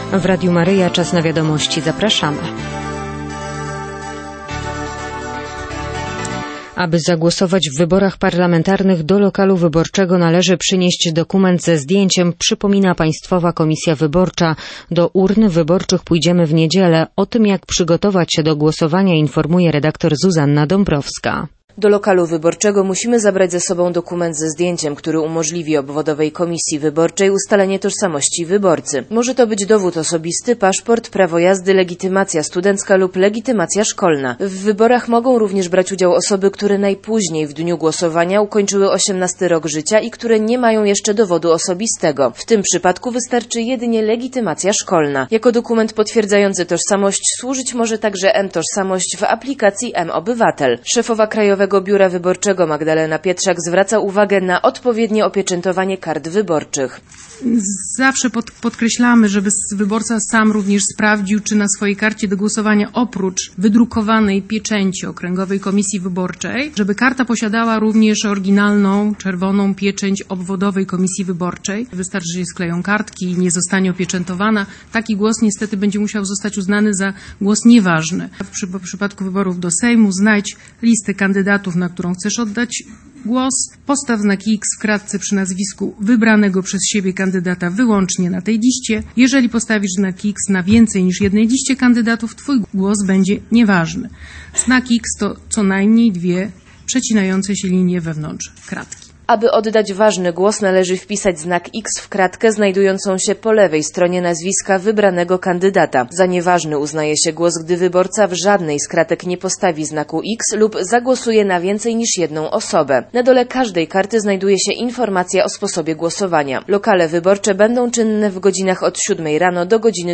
W Radiu Maryja czas na wiadomości. Zapraszamy. Aby zagłosować w wyborach parlamentarnych do lokalu wyborczego należy przynieść dokument ze zdjęciem, przypomina Państwowa Komisja Wyborcza. Do urn wyborczych pójdziemy w niedzielę. O tym, jak przygotować się do głosowania, informuje redaktor Zuzanna Dąbrowska. Do lokalu wyborczego musimy zabrać ze sobą dokument ze zdjęciem, który umożliwi obwodowej komisji wyborczej ustalenie tożsamości wyborcy. Może to być dowód osobisty, paszport, prawo jazdy, legitymacja studencka lub legitymacja szkolna. W wyborach mogą również brać udział osoby, które najpóźniej w dniu głosowania ukończyły 18 rok życia i które nie mają jeszcze dowodu osobistego. W tym przypadku wystarczy jedynie legitymacja szkolna. Jako dokument potwierdzający tożsamość służyć może także M-Tożsamość w aplikacji M-Obywatel. Szefowa Krajowego Biura Wyborczego Magdalena Pietrzak zwraca uwagę na odpowiednie opieczętowanie kart wyborczych. Zawsze podkreślamy, żeby wyborca sam również sprawdził, czy na swojej karcie do głosowania oprócz wydrukowanej pieczęci Okręgowej Komisji Wyborczej, żeby karta posiadała również oryginalną czerwoną pieczęć obwodowej Komisji Wyborczej. Wystarczy, że skleją kartki i nie zostanie opieczętowana. Taki głos niestety będzie musiał zostać uznany za głos nieważny. W przypadku wyborów do Sejmu znajdź listę kandydatów, na którą chcesz oddać głos, postaw znak X w kratce przy nazwisku wybranego przez siebie kandydata wyłącznie na tej liście. Jeżeli postawisz znak X na więcej niż jednej liście kandydatów, twój głos będzie nieważny. Znak X to co najmniej 2 przecinające się linie wewnątrz kratki. Aby oddać ważny głos, należy wpisać znak X w kratkę znajdującą się po lewej stronie nazwiska wybranego kandydata. Za nieważny uznaje się głos, gdy wyborca w żadnej z kratek nie postawi znaku X lub zagłosuje na więcej niż jedną osobę. Na dole każdej karty znajduje się informacja o sposobie głosowania. Lokale wyborcze będą czynne w godzinach od 7 rano do godziny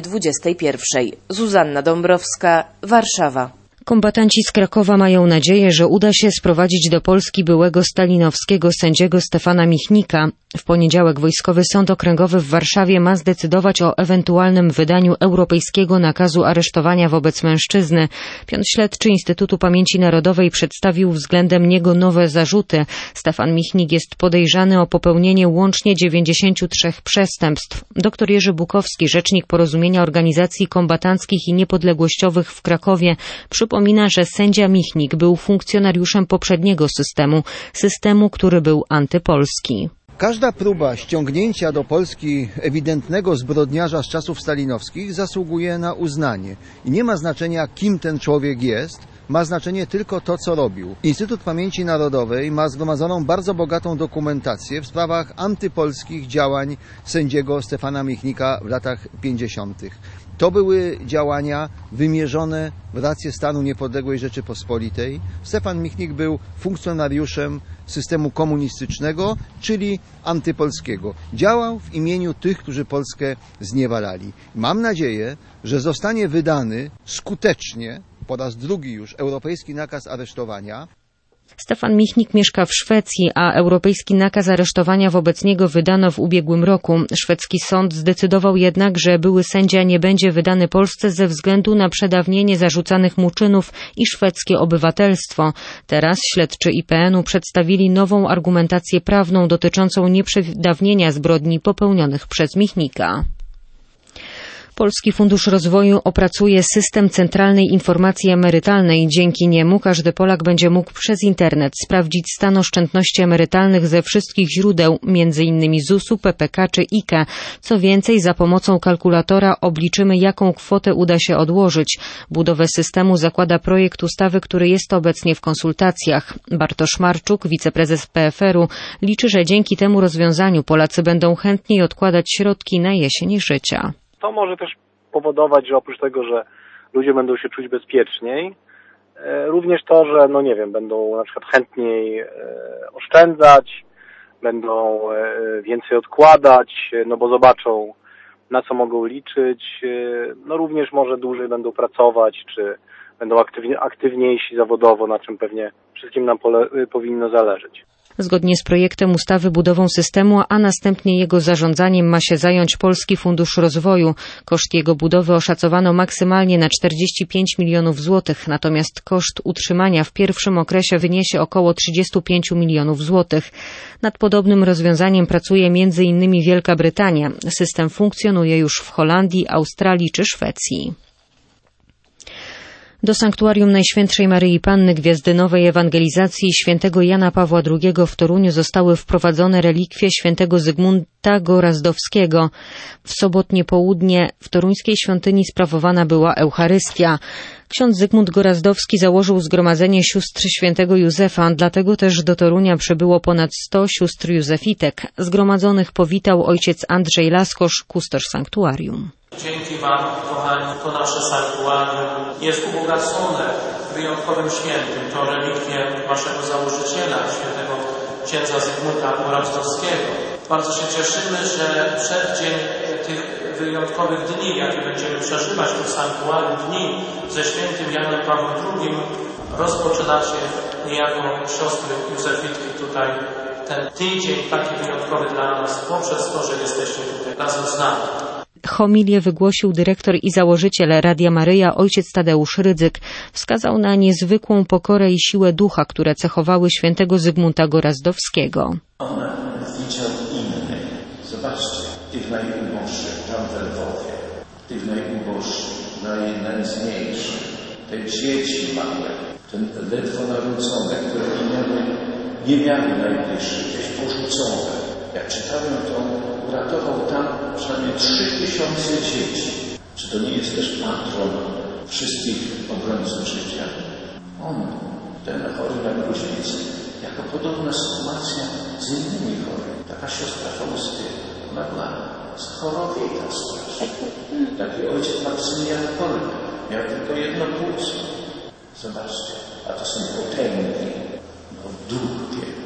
21. Zuzanna Dąbrowska, Warszawa. Kombatanci z Krakowa mają nadzieję, że uda się sprowadzić do Polski byłego stalinowskiego sędziego Stefana Michnika. W poniedziałek Wojskowy Sąd Okręgowy w Warszawie ma zdecydować o ewentualnym wydaniu europejskiego nakazu aresztowania wobec mężczyzny. Piotr Śledczy Instytutu Pamięci Narodowej przedstawił względem niego nowe zarzuty. Stefan Michnik jest podejrzany o popełnienie łącznie 93 przestępstw. Dr Jerzy Bukowski, rzecznik Porozumienia Organizacji Kombatanckich i Niepodległościowych w Krakowie, przypomina, że sędzia Michnik był funkcjonariuszem poprzedniego systemu, który był antypolski. Każda próba ściągnięcia do Polski ewidentnego zbrodniarza z czasów stalinowskich zasługuje na uznanie. I nie ma znaczenia, kim ten człowiek jest, ma znaczenie tylko to, co robił. Instytut Pamięci Narodowej ma zgromadzoną bardzo bogatą dokumentację w sprawach antypolskich działań sędziego Stefana Michnika w latach 50. To były działania wymierzone w rację stanu niepodległej Rzeczypospolitej. Stefan Michnik był funkcjonariuszem systemu komunistycznego, czyli antypolskiego. Działał w imieniu tych, którzy Polskę zniewalali. Mam nadzieję, że zostanie wydany skutecznie, po raz drugi już, europejski nakaz aresztowania. Stefan Michnik mieszka w Szwecji, a europejski nakaz aresztowania wobec niego wydano w ubiegłym roku. Szwedzki sąd zdecydował jednak, że były sędzia nie będzie wydany Polsce ze względu na przedawnienie zarzucanych mu czynów i szwedzkie obywatelstwo. Teraz śledczy IPN-u przedstawili nową argumentację prawną dotyczącą nieprzedawnienia zbrodni popełnionych przez Michnika. Polski Fundusz Rozwoju opracuje system centralnej informacji emerytalnej. Dzięki niemu każdy Polak będzie mógł przez internet sprawdzić stan oszczędności emerytalnych ze wszystkich źródeł, m.in. ZUS-u, PPK czy IKE. Co więcej, za pomocą kalkulatora obliczymy, jaką kwotę uda się odłożyć. Budowę systemu zakłada projekt ustawy, który jest obecnie w konsultacjach. Bartosz Marczuk, wiceprezes PFR-u, liczy, że dzięki temu rozwiązaniu Polacy będą chętniej odkładać środki na jesień życia. To może też powodować, że oprócz tego, że ludzie będą się czuć bezpieczniej, również to, że będą na przykład chętniej oszczędzać, będą więcej odkładać, bo zobaczą, na co mogą liczyć, również może dłużej będą pracować, czy będą aktywniejsi zawodowo, na czym pewnie wszystkim nam powinno zależeć. Zgodnie z projektem ustawy budową systemu, a następnie jego zarządzaniem ma się zająć Polski Fundusz Rozwoju. Koszt jego budowy oszacowano maksymalnie na 45 milionów złotych, natomiast koszt utrzymania w pierwszym okresie wyniesie około 35 milionów złotych. Nad podobnym rozwiązaniem pracuje m.in. Wielka Brytania. System funkcjonuje już w Holandii, Australii czy Szwecji. Do sanktuarium Najświętszej Maryi Panny Gwiazdy Nowej Ewangelizacji świętego Jana Pawła II w Toruniu zostały wprowadzone relikwie świętego Zygmunta Gorazdowskiego. W sobotnie południe w toruńskiej świątyni sprawowana była Eucharystia. Ksiądz Zygmunt Gorazdowski założył zgromadzenie sióstr świętego Józefa, dlatego też do Torunia przybyło ponad 100 sióstr józefitek. Zgromadzonych powitał ojciec Andrzej Laskosz, kustosz sanktuarium. Dzięki Wam, kochani, to nasze sanktuarium jest ubogacone wyjątkowym świętym. To relikwie Waszego założyciela, świętego księdza Zygmunta Gorazdowskiego. Bardzo się cieszymy, że przeddzień tych wyjątkowych dni, jakie będziemy przeżywać w sanktuarium, dni ze świętym Janem Pawłem II, rozpoczynacie niejako siostry Józefitki tutaj ten tydzień taki wyjątkowy dla nas poprzez to, że jesteście tutaj razem z nami. Homilię wygłosił dyrektor i założyciel Radia Maryja ojciec Tadeusz Rydzyk. Wskazał na niezwykłą pokorę i siłę ducha, które cechowały świętego Zygmunta Gorazdowskiego. Ona widział innych. Zobaczcie, tych najuboższych tam w Lwowie, tych najuboższych, najnędzniejszych, te dzieci małe, te ledwo narodzone, które nie miały najbliższych, gdzieś porzucone. Jak czytałem, to uratował tam przynajmniej 3000 dzieci. Czy to nie jest też patron wszystkich obrońców życia? On, ten chory na gruźlicę, jako podobna sytuacja z innymi chorymi. Taka siostra Fausty, ona była chorowiejka strasznie. Taki ojciec Maksymilian Kolbe miał tylko jedno płuco. Zobaczcie, a to są potęgi, duch wielki.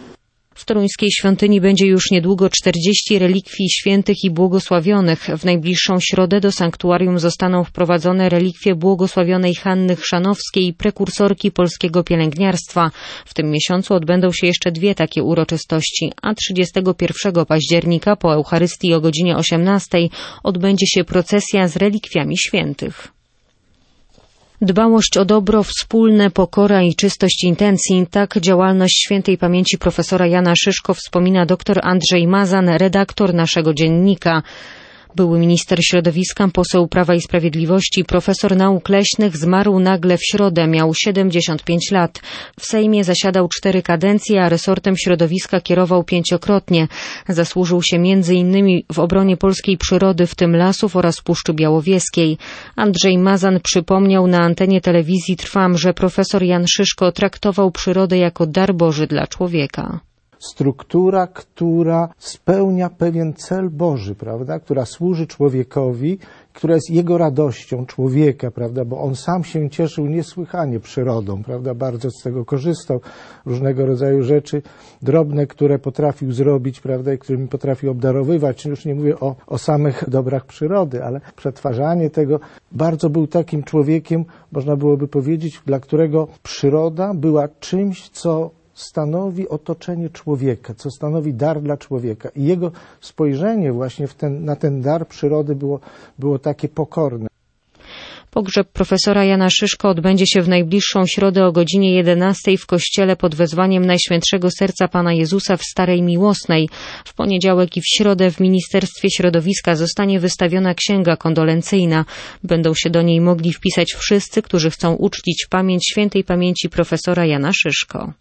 W toruńskiej świątyni będzie już niedługo 40 relikwii świętych i błogosławionych. W najbliższą środę do sanktuarium zostaną wprowadzone relikwie błogosławionej Hanny Chrzanowskiej, prekursorki polskiego pielęgniarstwa. W tym miesiącu odbędą się jeszcze 2 takie uroczystości, a 31 października po Eucharystii o godzinie 18 odbędzie się procesja z relikwiami świętych. Dbałość o dobro wspólne, pokora i czystość intencji. Tak działalność świętej pamięci profesora Jana Szyszko wspomina dr Andrzej Mazan, redaktor naszego dziennika. Były minister środowiska, poseł Prawa i Sprawiedliwości, profesor nauk leśnych zmarł nagle w środę, miał 75 lat. W Sejmie zasiadał 4 kadencje, a resortem środowiska kierował 5-krotnie. Zasłużył się m.in. w obronie polskiej przyrody, w tym lasów oraz Puszczy Białowieskiej. Andrzej Mazan przypomniał na antenie telewizji Trwam, że profesor Jan Szyszko traktował przyrodę jako dar Boży dla człowieka. Struktura, która spełnia pewien cel Boży, prawda, która służy człowiekowi, która jest jego radością człowieka, prawda, bo on sam się cieszył niesłychanie przyrodą, prawda, bardzo z tego korzystał, różnego rodzaju rzeczy drobne, które potrafił zrobić, prawda, i którymi potrafił obdarowywać. Już nie mówię o samych dobrach przyrody, ale przetwarzanie tego. Bardzo był takim człowiekiem, można byłoby powiedzieć, dla którego przyroda była czymś, co stanowi otoczenie człowieka, co stanowi dar dla człowieka. I jego spojrzenie właśnie na ten dar przyrody było takie pokorne. Pogrzeb profesora Jana Szyszko odbędzie się w najbliższą środę o godzinie 11 w kościele pod wezwaniem Najświętszego Serca Pana Jezusa w Starej Miłosnej. W poniedziałek i w środę w Ministerstwie Środowiska zostanie wystawiona księga kondolencyjna. Będą się do niej mogli wpisać wszyscy, którzy chcą uczcić pamięć świętej pamięci profesora Jana Szyszko.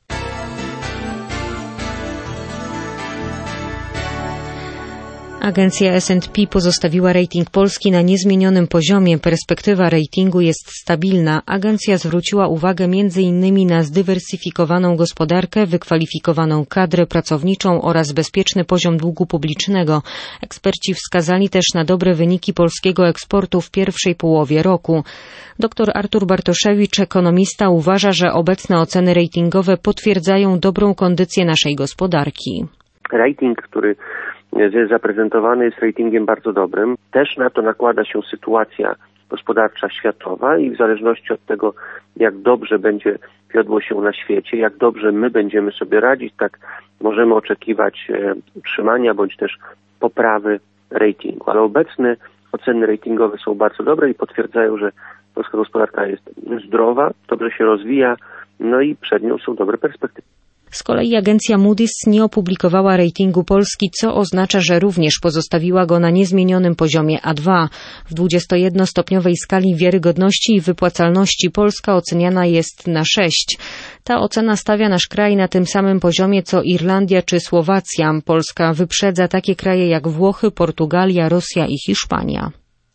Agencja S&P pozostawiła rating Polski na niezmienionym poziomie. Perspektywa ratingu jest stabilna. Agencja zwróciła uwagę m.in. na zdywersyfikowaną gospodarkę, wykwalifikowaną kadrę pracowniczą oraz bezpieczny poziom długu publicznego. Eksperci wskazali też na dobre wyniki polskiego eksportu w pierwszej połowie roku. Dr Artur Bartoszewicz, ekonomista, uważa, że obecne oceny ratingowe potwierdzają dobrą kondycję naszej gospodarki. Rating, który jest zaprezentowany, jest ratingiem bardzo dobrym. Też na to nakłada się sytuacja gospodarcza światowa i w zależności od tego, jak dobrze będzie wiodło się na świecie, jak dobrze my będziemy sobie radzić, tak możemy oczekiwać utrzymania bądź też poprawy ratingu. Ale obecne oceny ratingowe są bardzo dobre i potwierdzają, że polska gospodarka jest zdrowa, dobrze się rozwija, no i przed nią są dobre perspektywy. Z kolei agencja Moody's nie opublikowała ratingu Polski, co oznacza, że również pozostawiła go na niezmienionym poziomie A2. W 21-stopniowej skali wiarygodności i wypłacalności Polska oceniana jest na 6. Ta ocena stawia nasz kraj na tym samym poziomie co Irlandia czy Słowacja. Polska wyprzedza takie kraje jak Włochy, Portugalia, Rosja i Hiszpania.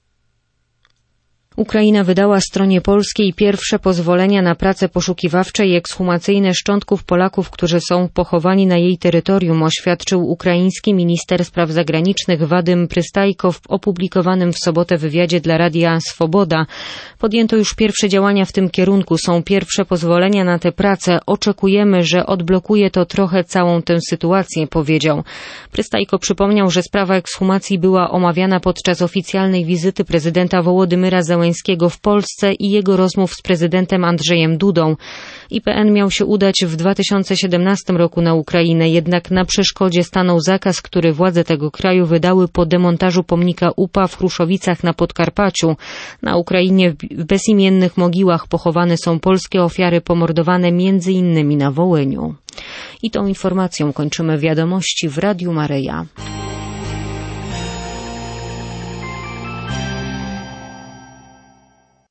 Ukraina wydała stronie polskiej pierwsze pozwolenia na prace poszukiwawcze i ekshumacyjne szczątków Polaków, którzy są pochowani na jej terytorium, oświadczył ukraiński minister spraw zagranicznych Wadym Prystajko w opublikowanym w sobotę wywiadzie dla Radia Swoboda. Podjęto już pierwsze działania w tym kierunku. Są pierwsze pozwolenia na te prace. Oczekujemy, że odblokuje to trochę całą tę sytuację, powiedział. Prystajko przypomniał, że sprawa ekshumacji była omawiana podczas oficjalnej wizyty prezydenta Wołodymyra Zełenskiego w Polsce i jego rozmów z prezydentem Andrzejem Dudą. IPN miał się udać w 2017 roku na Ukrainę, jednak na przeszkodzie stanął zakaz, który władze tego kraju wydały po demontażu pomnika UPA w Chruszowicach na Podkarpaciu. Na Ukrainie w bezimiennych mogiłach pochowane są polskie ofiary pomordowane m.in. na Wołyniu. I tą informacją kończymy wiadomości w Radiu Maryja.